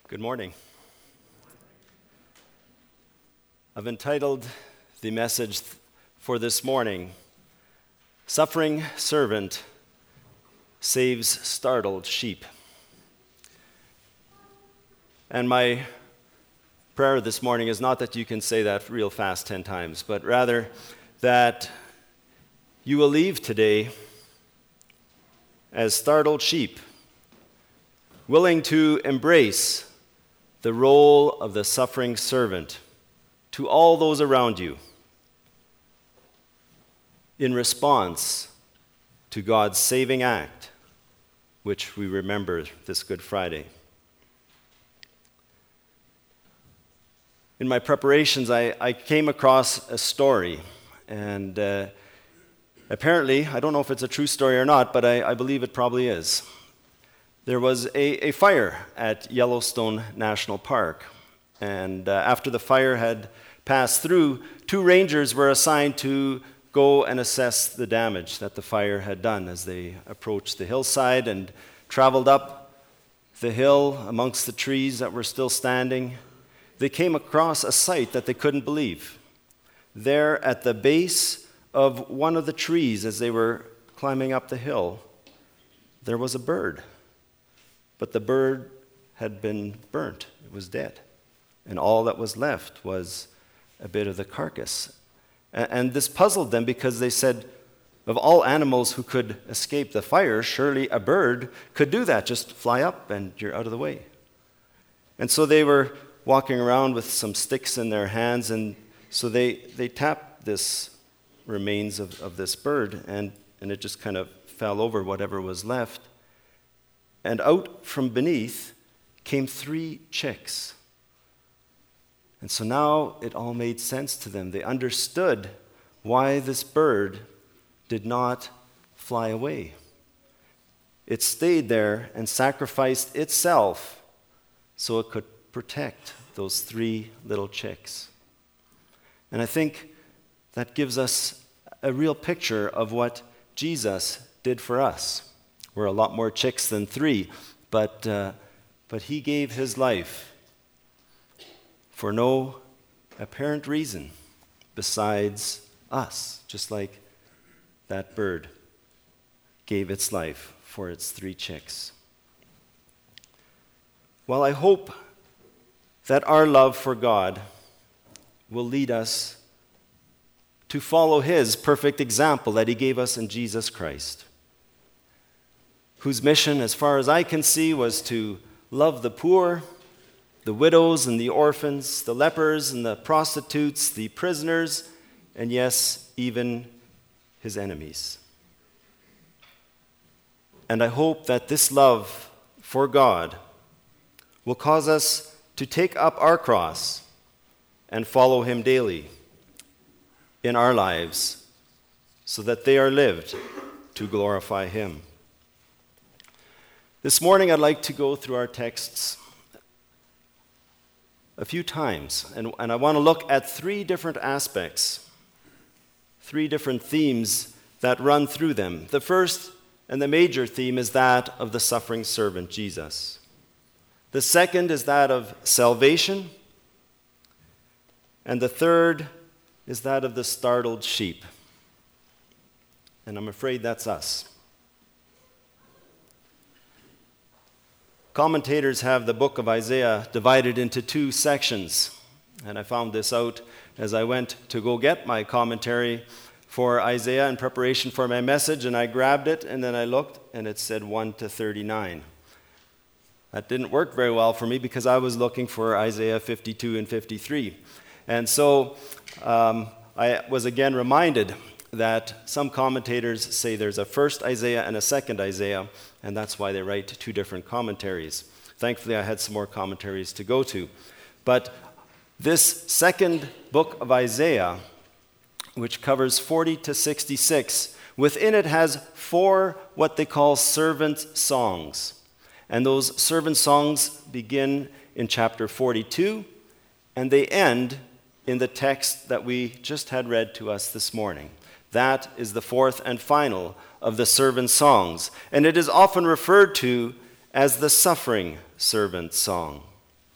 Good morning. I've entitled the message for this morning, Suffering Servant Saves Startled Sheep. And my prayer this morning is not that you can say that real fast 10 times, but rather that you will leave today as startled sheep, willing to embrace the role of the suffering servant to all those around you in response to God's saving act, which we remember this Good Friday. In my preparations, I came across a story, and apparently, I don't know if it's a true story or not, but I believe it probably is. There was a fire at Yellowstone National Park, and after the fire had passed through, 2 rangers were assigned to go and assess the damage that the fire had done as they approached the hillside and traveled up the hill amongst the trees that were still standing. They came across a sight that they couldn't believe. There at the base of one of the trees as they were climbing up the hill, there was a bird. But the bird had been burnt. It was dead. And all that was left was a bit of the carcass. And this puzzled them because they said, of all animals who could escape the fire, surely a bird could do that. Just fly up and you're out of the way. And so they were walking around with some sticks in their hands, and so they tapped this remains of this bird, and it just kind of fell over whatever was left. And out from beneath came 3 chicks. And so now it all made sense to them. They understood why this bird did not fly away. It stayed there and sacrificed itself so it could protect those 3 little chicks. And I think that gives us a real picture of what Jesus did for us. We're a lot more chicks than 3, but he gave his life for no apparent reason besides us, just like that bird gave its life for its 3 chicks. Well, I hope that our love for God will lead us to follow his perfect example that he gave us in Jesus Christ, whose mission, as far as I can see, was to love the poor, the widows and the orphans, the lepers and the prostitutes, the prisoners, and yes, even his enemies. And I hope that this love for God will cause us to take up our cross and follow him daily in our lives so that they are lived to glorify him. This morning, I'd like to go through our texts a few times, and I want to look at 3 different aspects, 3 different themes that run through them. The first and the major theme is that of the suffering servant, Jesus. The second is that of salvation, and the third is that of the startled sheep. And I'm afraid that's us. Commentators have the book of Isaiah divided into 2 sections, and I found this out as I went to go get my commentary for Isaiah in preparation for my message, and I grabbed it, and then I looked, and it said 1 to 39. That didn't work very well for me because I was looking for Isaiah 52 and 53. And so I was again reminded that some commentators say there's a first Isaiah and a second Isaiah, and that's why they write 2 different commentaries. Thankfully, I had some more commentaries to go to. But this second book of Isaiah, which covers 40 to 66, within it has 4 what they call servant songs. And those servant songs begin in chapter 42, and they end in the text that we just had read to us this morning. That is the 4th and final of the servant songs, and it is often referred to as the suffering servant song.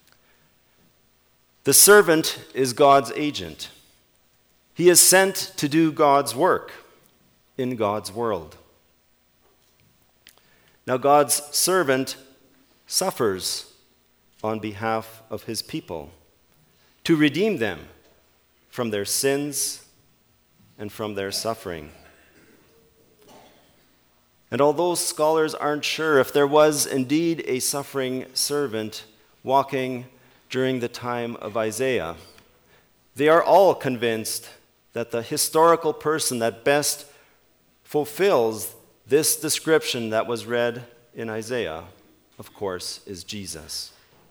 The servant is God's agent. He is sent to do God's work in God's world. Now, God's servant suffers on behalf of his people to redeem them from their sins and from their suffering. And although scholars aren't sure if there was indeed a suffering servant walking during the time of Isaiah, they are all convinced that the historical person that best fulfills this description that was read in Isaiah, of course, is Jesus.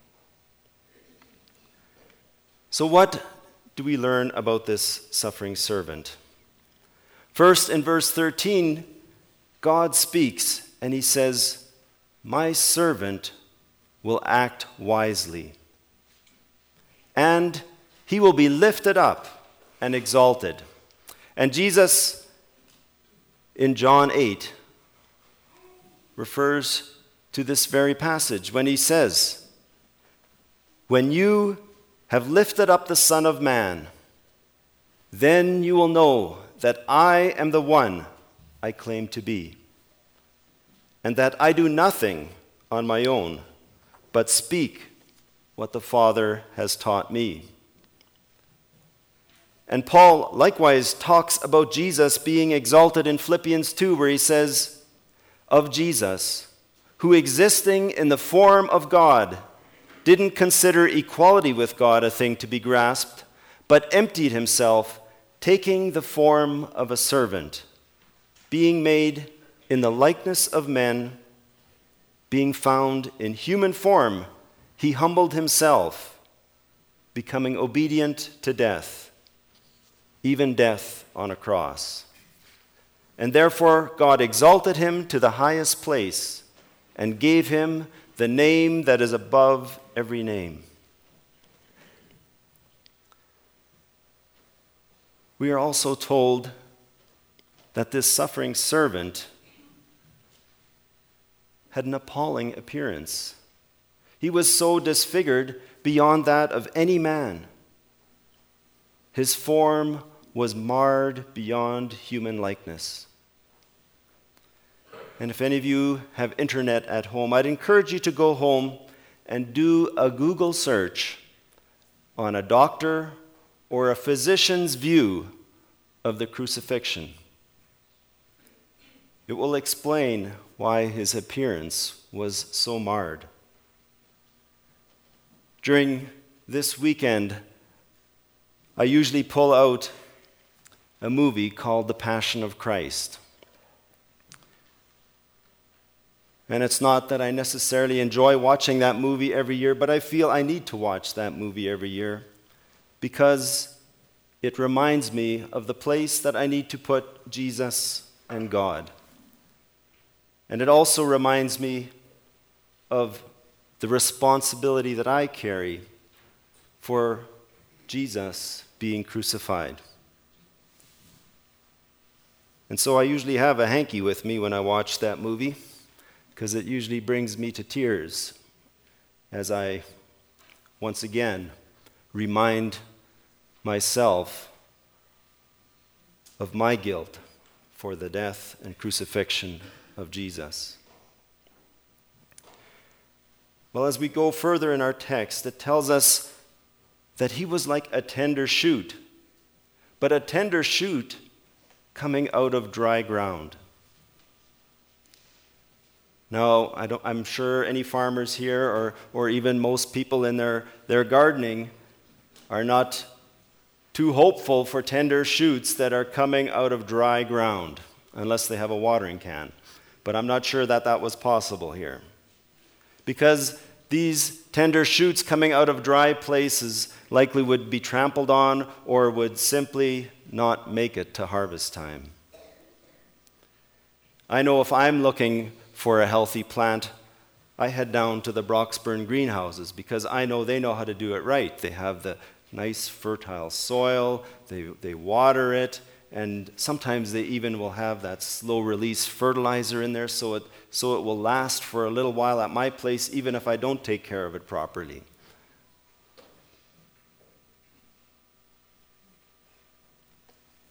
So what do we learn about this suffering servant? First, in verse 13, God speaks and he says, "My servant will act wisely, and he will be lifted up and exalted." And Jesus, in John 8, refers to this very passage when he says, "When you have lifted up the Son of Man, then you will know that I am the one I claim to be, and that I do nothing on my own, but speak what the Father has taught me." And Paul likewise talks about Jesus being exalted in Philippians 2, where he says, "Of Jesus, who existing in the form of God, didn't consider equality with God a thing to be grasped, but emptied himself, taking the form of a servant, being made in the likeness of men, being found in human form, he humbled himself, becoming obedient to death, even death on a cross. And therefore God exalted him to the highest place and gave him the name that is above every name." We are also told that this suffering servant had an appalling appearance. He was so disfigured beyond that of any man. His form was marred beyond human likeness. And if any of you have internet at home, I'd encourage you to go home and do a Google search on a doctor or a physician's view of the crucifixion. It will explain why his appearance was so marred. During this weekend, I usually pull out a movie called The Passion of Christ. And it's not that I necessarily enjoy watching that movie every year, but I feel I need to watch that movie every year because it reminds me of the place that I need to put Jesus and God. And it also reminds me of the responsibility that I carry for Jesus being crucified. And so I usually have a hanky with me when I watch that movie, because it usually brings me to tears as I, once again, remind myself of my guilt for the death and crucifixion of Jesus. Well, as we go further in our text, it tells us that he was like a tender shoot, but a tender shoot coming out of dry ground. Now, I'm sure any farmers here or even most people in their gardening are not too hopeful for tender shoots that are coming out of dry ground, unless they have a watering can. But I'm not sure that was possible here. Because these tender shoots coming out of dry places likely would be trampled on or would simply not make it to harvest time. I know if I'm looking for a healthy plant, I head down to the Broxburn greenhouses because I know they know how to do it right. They have the nice fertile soil, they water it, and sometimes they even will have that slow release fertilizer in there so it will last for a little while at my place even if I don't take care of it properly.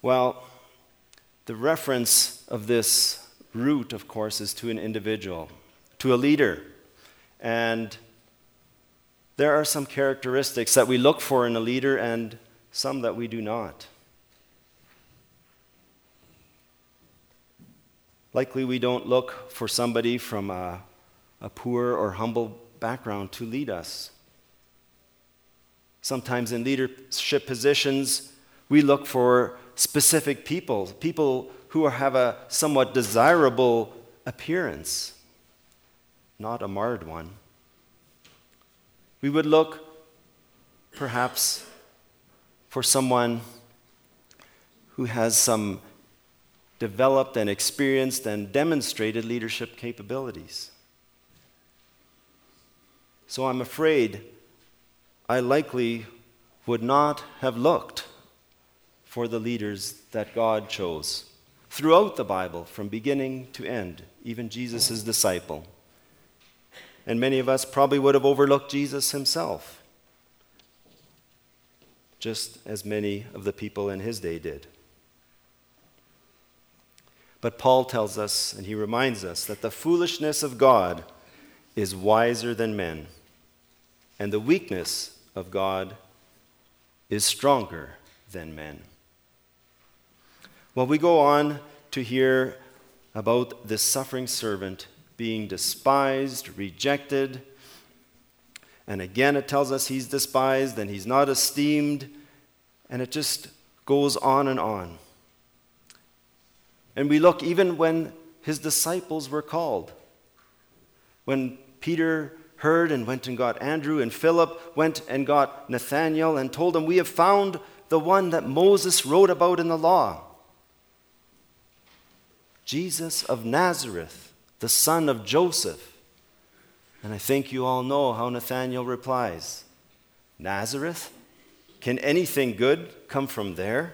Well, the reference of this root, of course, is to an individual, to a leader. And there are some characteristics that we look for in a leader and some that we do not. Likely we don't look for somebody from a poor or humble background to lead us. Sometimes in leadership positions, we look for specific people who have a somewhat desirable appearance, not a marred one. We would look perhaps for someone who has some developed and experienced and demonstrated leadership capabilities. So I'm afraid I likely would not have looked for the leaders that God chose throughout the Bible, from beginning to end, even Jesus' disciple. And many of us probably would have overlooked Jesus himself, just as many of the people in his day did. But Paul tells us, and he reminds us, that the foolishness of God is wiser than men, and the weakness of God is stronger than men. Well, we go on to hear about this suffering servant being despised, rejected, and again it tells us he's despised and he's not esteemed, and it just goes on and on. And we look even when his disciples were called. When Peter heard and went and got Andrew, and Philip went and got Nathanael and told him, "We have found the one that Moses wrote about in the law, Jesus of Nazareth, the son of Joseph." And I think you all know how Nathanael replies, "Nazareth? Can anything good come from there?"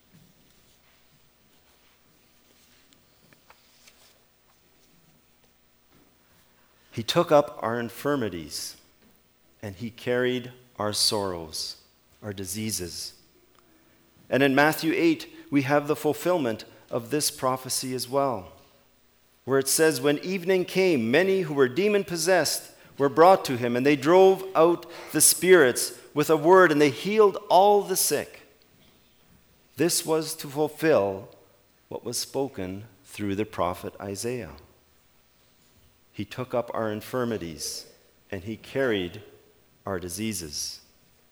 He took up our infirmities, and he carried our sorrows, our diseases. And in Matthew 8, we have the fulfillment of this prophecy as well, where it says, "When evening came, many who were demon-possessed were brought to him, and they drove out the spirits with a word, and they healed all the sick." This was to fulfill what was spoken through the prophet Isaiah. He took up our infirmities, and he carried our diseases.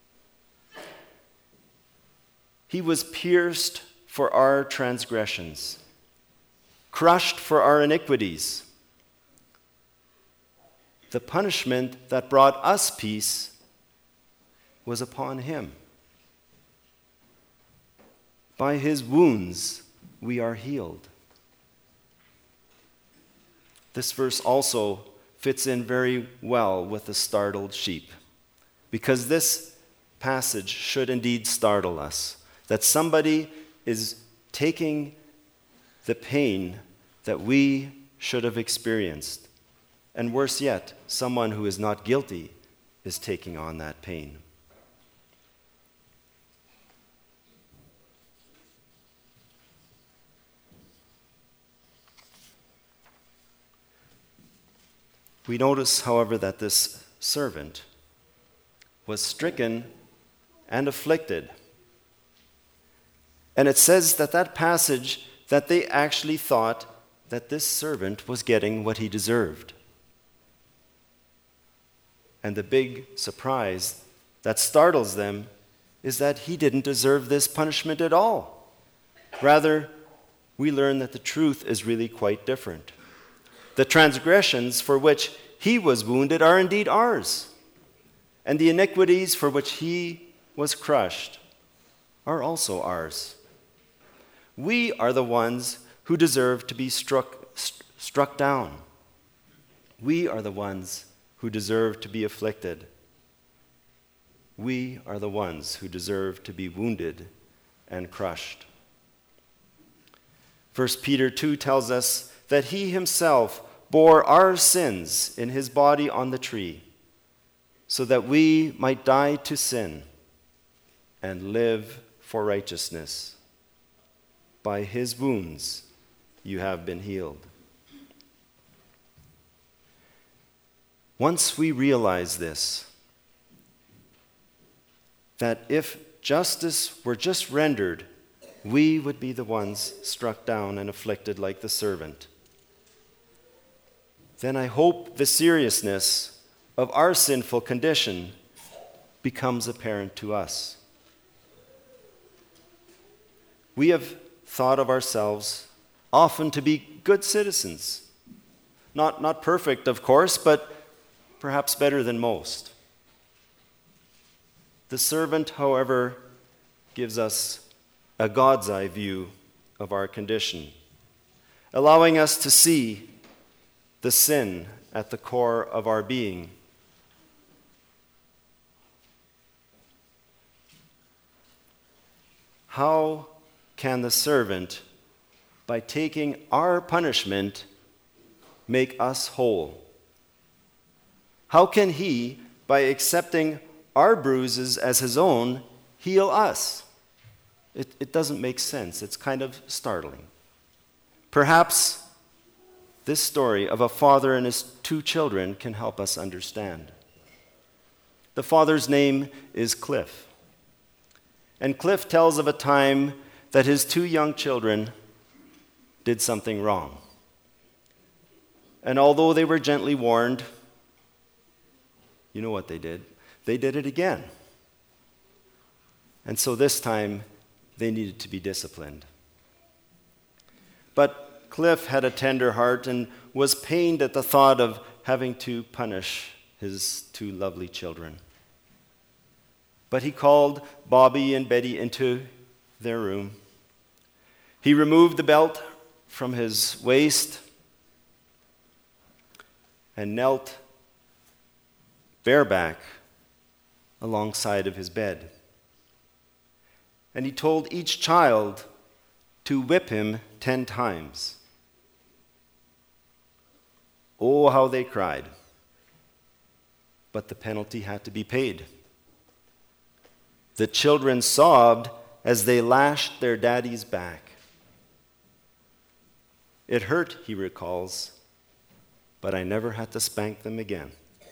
He was pierced for our transgressions, crushed for our iniquities. The punishment that brought us peace was upon him. By his wounds we are healed. This verse also fits in very well with the startled sheep, because this passage should indeed startle us, that somebody is taking the pain that we should have experienced, and worse yet, someone who is not guilty is taking on that pain. We notice, however, that this servant was stricken and afflicted. And it says that passage that they actually thought that this servant was getting what he deserved. And the big surprise that startles them is that he didn't deserve this punishment at all. Rather, we learn that the truth is really quite different. The transgressions for which he was wounded are indeed ours, and the iniquities for which he was crushed are also ours. We are the ones who deserve to be struck down. We are the ones who deserve to be afflicted. We are the ones who deserve to be wounded and crushed. 1 Peter 2 tells us that he himself bore our sins in his body on the tree, so that we might die to sin and live for righteousness. by his wounds you have been healed. Once we realize this, that if justice were just rendered, we would be the ones struck down and afflicted like the servant, then I hope the seriousness of our sinful condition becomes apparent to us. We have thought of ourselves often to be good citizens. Not perfect, of course, but perhaps better than most. The servant, however, gives us a God's eye view of our condition, allowing us to see the sin at the core of our being. How can the servant, by taking our punishment, make us whole? How can he, by accepting our bruises as his own, heal us? It doesn't make sense. It's kind of startling. Perhaps this story of a father and his two children can help us understand. The father's name is Cliff. And Cliff tells of a time that his two young children did something wrong. And although they were gently warned, you know what they did? They did it again. And so this time, they needed to be disciplined. But Cliff had a tender heart and was pained at the thought of having to punish his two lovely children. But he called Bobby and Betty into their room. He removed the belt from his waist and knelt bareback alongside of his bed. And he told each child to whip him 10 times. Oh, how they cried. But the penalty had to be paid. The children sobbed as they lashed their daddy's back. It hurt, he recalls, but I never had to spank them again.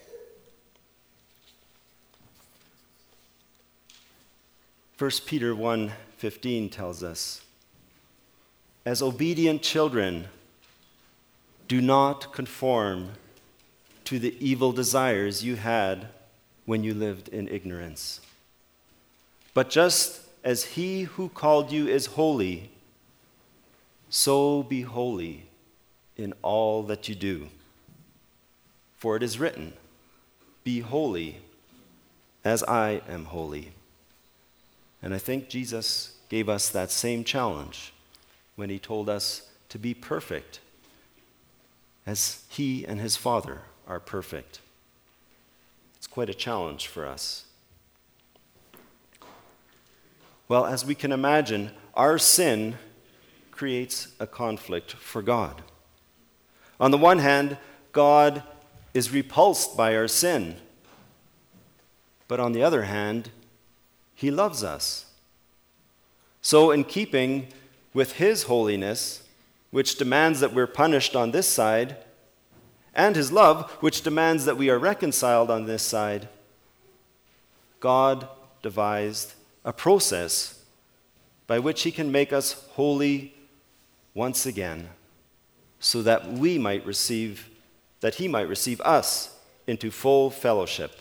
First Peter 1:15 tells us, as obedient children, do not conform to the evil desires you had when you lived in ignorance. But just as he who called you is holy, so be holy in all that you do. For it is written, be holy as I am holy. And I think Jesus gave us that same challenge when he told us to be perfect as he and his Father are perfect. It's quite a challenge for us. Well, as we can imagine, our sin creates a conflict for God. On the one hand, God is repulsed by our sin. But on the other hand, he loves us. So in keeping with his holiness, which demands that we're punished on this side, and his love, which demands that we are reconciled on this side, God devised a process by which he can make us holy once again, so that he might receive us into full fellowship.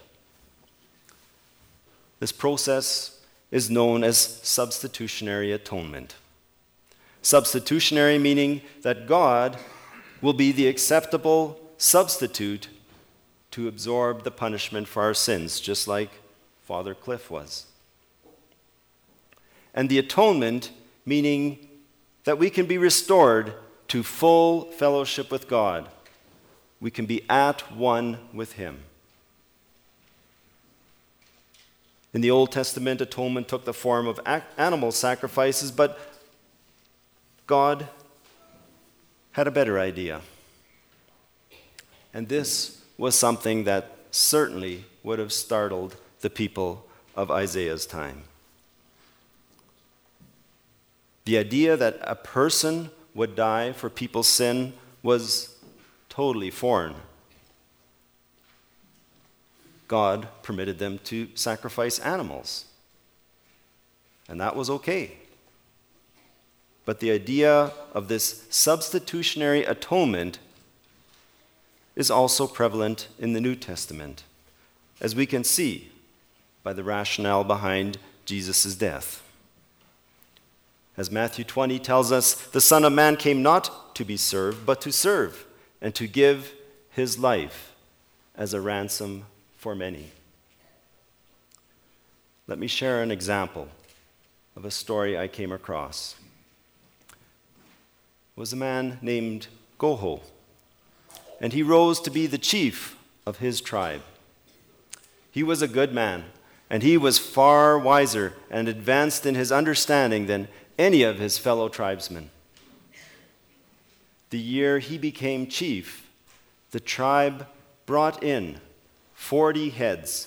This process is known as substitutionary atonement. Substitutionary meaning that God will be the acceptable substitute to absorb the punishment for our sins, just like Father Cliff was. And the atonement meaning that we can be restored to full fellowship with God. We can be at one with him. In the Old Testament, atonement took the form of animal sacrifices, but God had a better idea. And this was something that certainly would have startled the people of Isaiah's time. The idea that a person would die for people's sin was totally foreign. God permitted them to sacrifice animals, and that was okay. But the idea of this substitutionary atonement is also prevalent in the New Testament, as we can see by the rationale behind Jesus' death. As Matthew 20 tells us, the Son of Man came not to be served, but to serve, and to give his life as a ransom for many. Let me share an example of a story I came across. It was a man named Goho, and he rose to be the chief of his tribe. He was a good man, and he was far wiser and advanced in his understanding than any of his fellow tribesmen. The year he became chief, the tribe brought in 40 heads.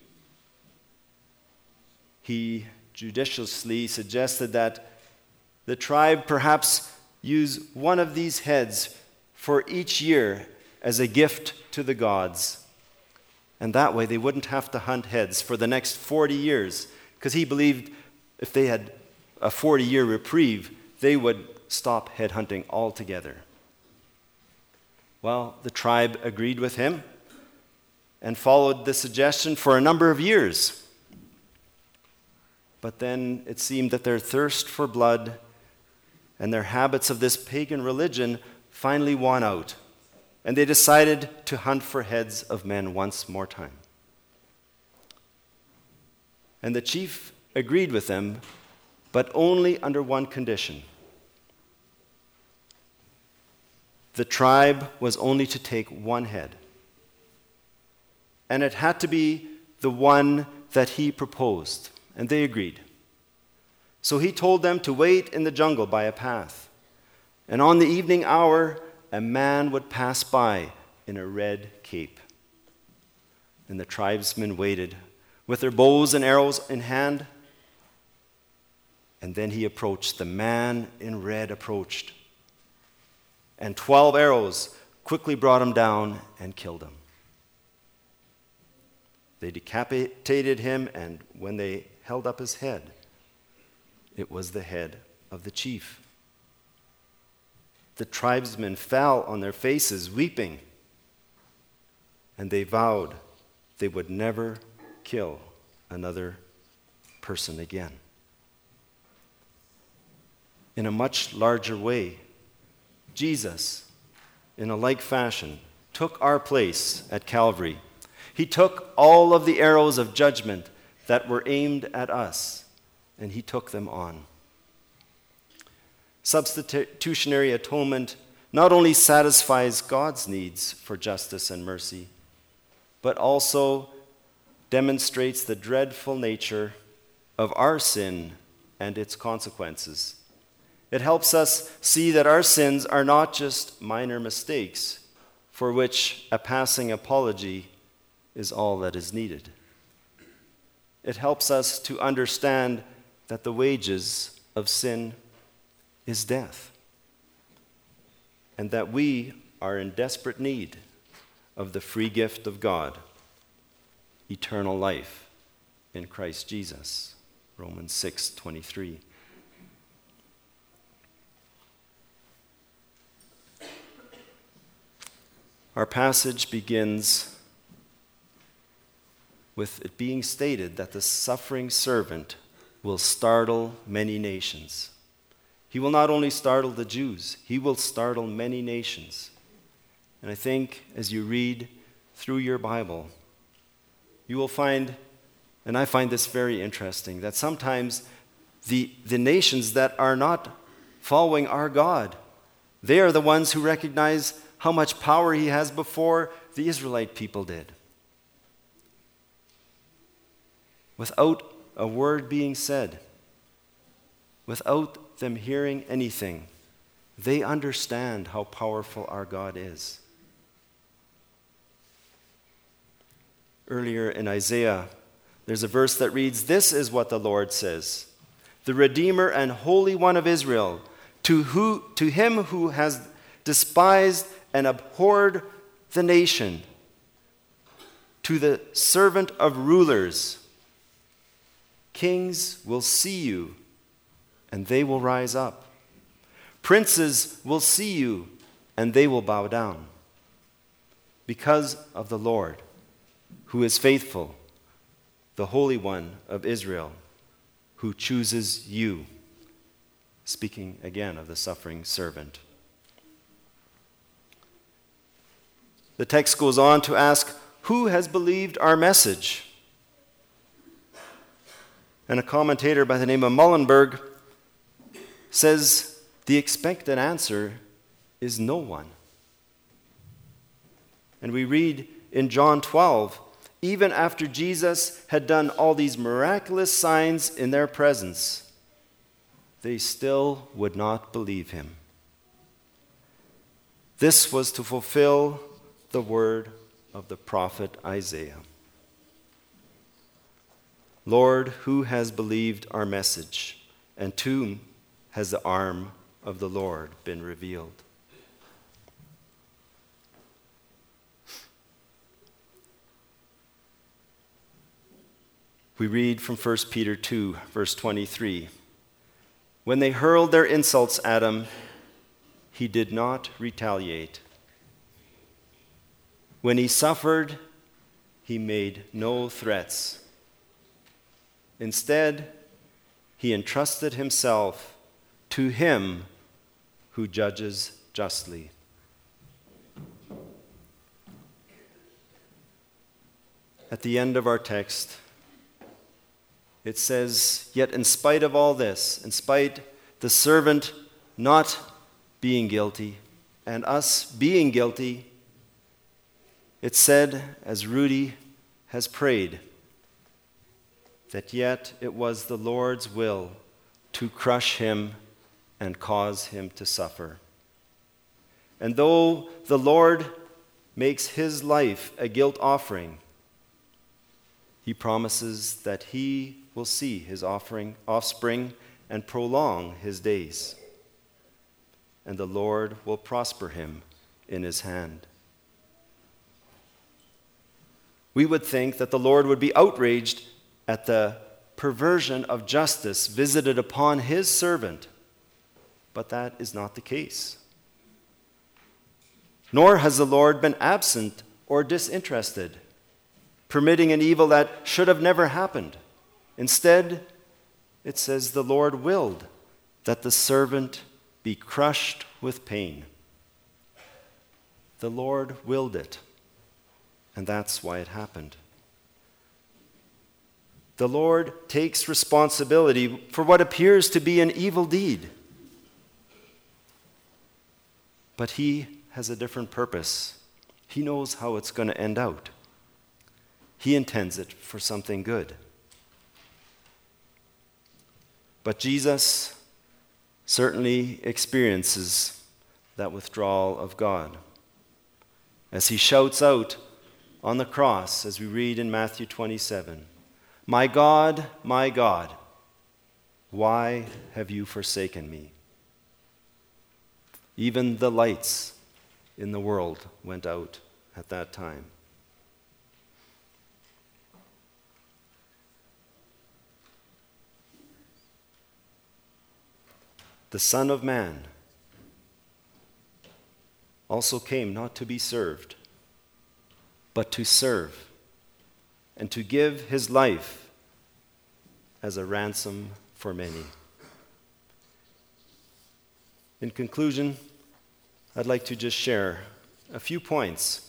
He judiciously suggested that the tribe perhaps use one of these heads for each year as a gift to the gods. And that way they wouldn't have to hunt heads for the next 40 years, because he believed if they had a 40-year reprieve, they would stop head hunting altogether. Well, the tribe agreed with him and followed the suggestion for a number of years. But then it seemed that their thirst for blood and their habits of this pagan religion finally won out, and they decided to hunt for heads of men once more time. And the chief agreed with them, but only under one condition. The tribe was only to take one head, and it had to be the one that he proposed, and they agreed. So he told them to wait in the jungle by a path, and on the evening hour, a man would pass by in a red cape. And the tribesmen waited with their bows and arrows in hand. And then he approached. The man in red approached. And 12 arrows quickly brought him down and killed him. They decapitated him, and when they held up his head, it was the head of the chief. The tribesmen fell on their faces, weeping, and they vowed they would never kill another person again. In a much larger way, Jesus, in a like fashion, took our place at Calvary. He took all of the arrows of judgment that were aimed at us, and he took them on. Substitutionary atonement not only satisfies God's needs for justice and mercy, but also demonstrates the dreadful nature of our sin and its consequences. It helps us see that our sins are not just minor mistakes for which a passing apology is all that is needed. It helps us to understand that the wages of sin is death, and that we are in desperate need of the free gift of God, eternal life in Christ Jesus. Romans 6:23. Our passage begins with it being stated that the suffering servant will startle many nations. He will not only startle the Jews, he will startle many nations. And I think as you read through your Bible, you will find, and I find this very interesting, that sometimes the nations that are not following our God, they are the ones who recognize how much power he has before the Israelite people did. Without a word being said, without them hearing anything, they understand how powerful our God is. Earlier in Isaiah, there's a verse that reads, "This is what the Lord says, the Redeemer and Holy One of Israel, to him who has despised and abhorred the nation, to the servant of rulers. Kings will see you, and they will rise up. Princes will see you, and they will bow down. Because of the Lord, who is faithful, the Holy One of Israel, who chooses you. Speaking again of the suffering servant. The text goes on to ask, who has believed our message? And a commentator by the name of Mullenberg says the expected answer is no one. And we read in John 12, even after Jesus had done all these miraculous signs in their presence, they still would not believe him. This was to fulfill the word of the prophet Isaiah. Lord, who has believed our message, and to whom has the arm of the Lord been revealed? We read from 1 Peter 2, verse 23. When they hurled their insults at him, he did not retaliate. When he suffered, he made no threats. Instead, he entrusted himself to him who judges justly. At the end of our text, it says, yet in spite of all this, in spite the servant not being guilty and us being guilty, it said, as Rudy has prayed, that yet it was the Lord's will to crush him and cause him to suffer. And though the Lord makes his life a guilt offering, he promises that he will see his offspring and prolong his days. And the Lord will prosper him in his hand. We would think that the Lord would be outraged at the perversion of justice visited upon his servant, but that is not the case. Nor has the Lord been absent or disinterested, permitting an evil that should have never happened. Instead, it says the Lord willed that the servant be crushed with pain. The Lord willed it, and that's why it happened. The Lord takes responsibility for what appears to be an evil deed. But he has a different purpose. He knows how it's going to end out. He intends it for something good. But Jesus certainly experiences that withdrawal of God as he shouts out on the cross, as we read in Matthew 27, my God, why have you forsaken me?" Even the lights in the world went out at that time. The Son of Man also came not to be served, but to serve and to give his life as a ransom for many. In conclusion, I'd like to just share a few points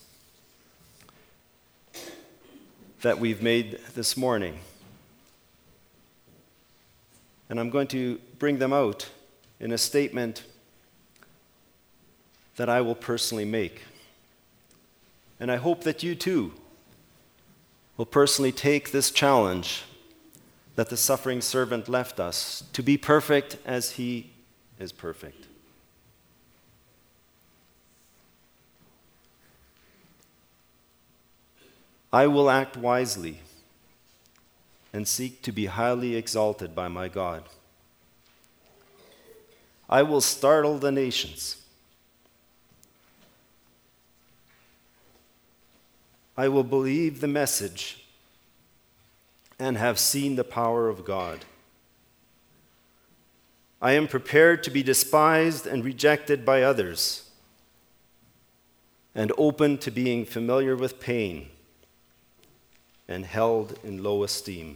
that we've made this morning. And I'm going to bring them out in a statement that I will personally make. And I hope that you too will personally take this challenge that the suffering servant left us, to be perfect as he is perfect. I will act wisely and seek to be highly exalted by my God, I will startle the nations. I will believe the message and have seen the power of God. I am prepared to be despised and rejected by others, and open to being familiar with pain and held in low esteem.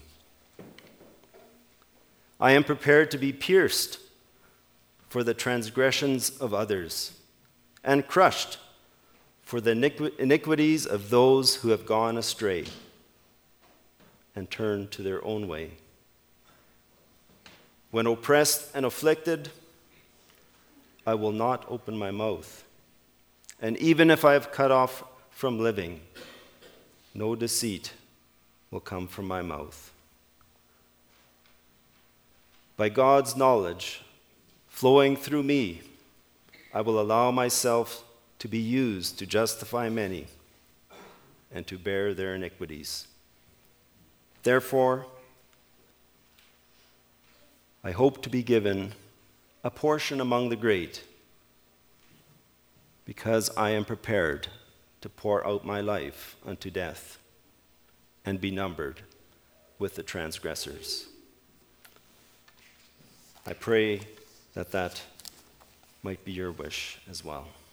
I am prepared to be pierced for the transgressions of others and crushed for the iniquities of those who have gone astray and turned to their own way. When oppressed and afflicted, I will not open my mouth. And even if I have cut off from living, no deceit will come from my mouth. By God's knowledge flowing through me, I will allow myself to be used to justify many and to bear their iniquities. Therefore, I hope to be given a portion among the great, because I am prepared to pour out my life unto death and be numbered with the transgressors. I pray that that might be your wish as well.